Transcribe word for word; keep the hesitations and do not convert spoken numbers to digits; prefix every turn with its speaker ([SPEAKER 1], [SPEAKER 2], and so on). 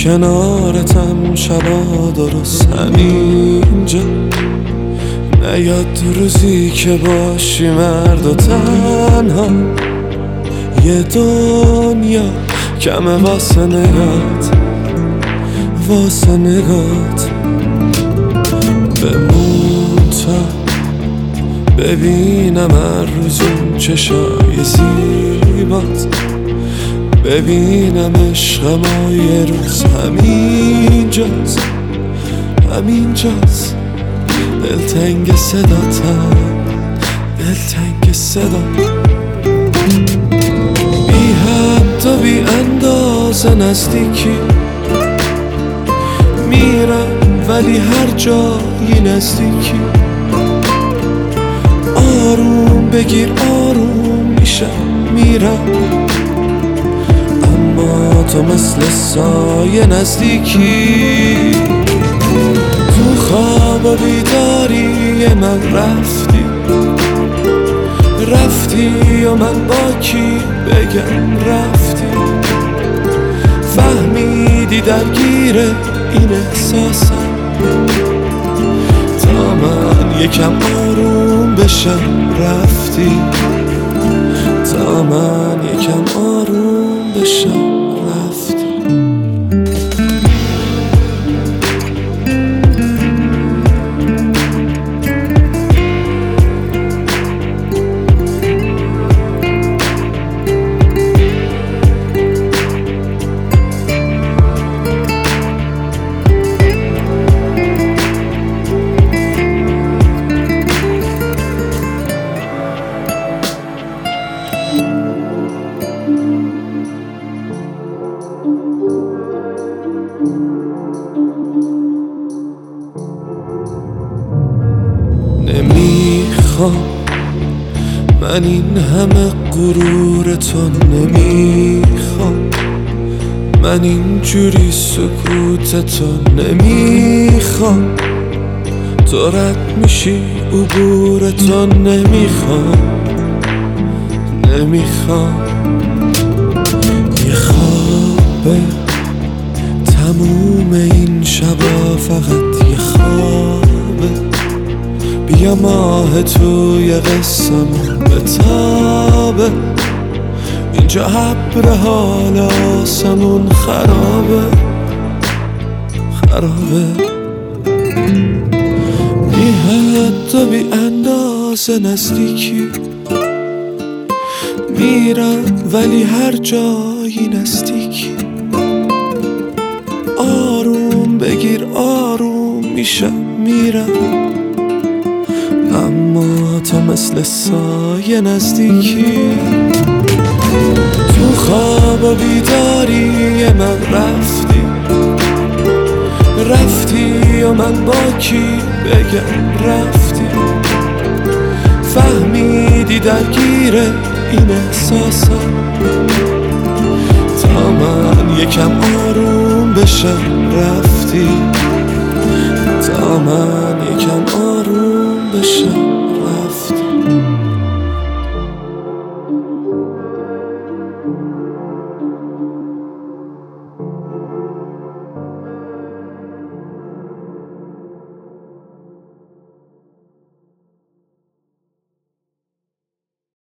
[SPEAKER 1] کنارتم شبا درست همینجا. نیاد روزی که باشی مرد و تنها، یه دنیا کمه واسه نگات، واسه نگات. بمون تا ببینم هر روز اون چشای زیبات، ببینم عشقم یه روز همینجاست، همینجاست. دلتنگ صداتم، دلتنگ صدات. بی حد و بی اندازه نزدیکی میرم، ولی هر جایی نزدیکی. آروم بگیر آروم میشم میرم، اما تو مثل سایه نزدیکی. تو خواب و بیداری من رفتی، رفتی و من با کی بگم رفتی. فهمیدی درگیر این احساسم، تا من یکم آروم بشم رفتی، تا من یکم آروم بشم رفتی. نمیخوام من این همه غرور تو، نمیخوام من اینجوری سکوت تو، نمیخوام تو رد میشی عبور تو، نمیخوام نمیخوام. یه خوابه تموم این شبا، فقط یه خوابه. بیا ماه توی قصه‌مون بتابه، اینجا حبر حال آسمون خرابه خرابه. بی حد و بی اندازه نزدیکی میرم، ولی هر جایی نزدیکی. آروم بگیر آروم میشم میرم، اما تو مثل سایه نزدیکی. تو خواب و بیداری من رفتی، رفتی و من با کی بگم رفتی. فهمیدی درگیر این احساسم، تا من یکم آروم بشم رفتی، تا من یکم آروم بشم.